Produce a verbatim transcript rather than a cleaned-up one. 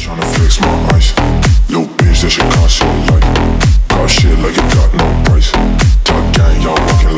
tryna fix my eyes. Little bitch, that shit cost your life. Got shit like it got no price. Top gang, y'all rockin'